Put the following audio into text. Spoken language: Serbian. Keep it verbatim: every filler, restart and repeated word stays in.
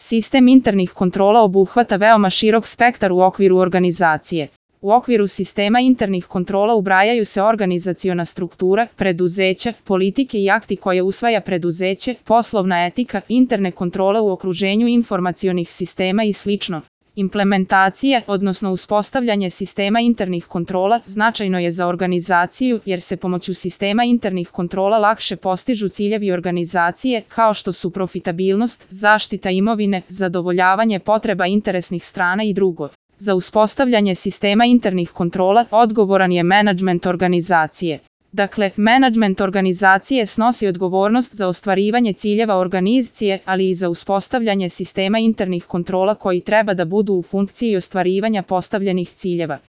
Sistem internih kontrola obuhvata veoma širok spektar u okviru organizacije. U okviru sistema internih kontrola ubrajaju se organizaciona struktura, preduzeća, politike i akti koje usvaja preduzeće, poslovna etika, interne kontrole u okruženju informacionih sistema i slično. Implementacija, odnosno uspostavljanje sistema internih kontrola, značajno je za organizaciju jer se pomoću sistema internih kontrola lakše postižu ciljevi organizacije kao što su profitabilnost, zaštita imovine, zadovoljavanje potreba interesnih strana i drugo. Za uspostavljanje sistema internih kontrola odgovoran je menadžment organizacije. Dakle, menadžment organizacije snosi odgovornost za ostvarivanje ciljeva organizacije, ali i za uspostavljanje sistema internih kontrola koji treba da budu u funkciji ostvarivanja postavljenih ciljeva.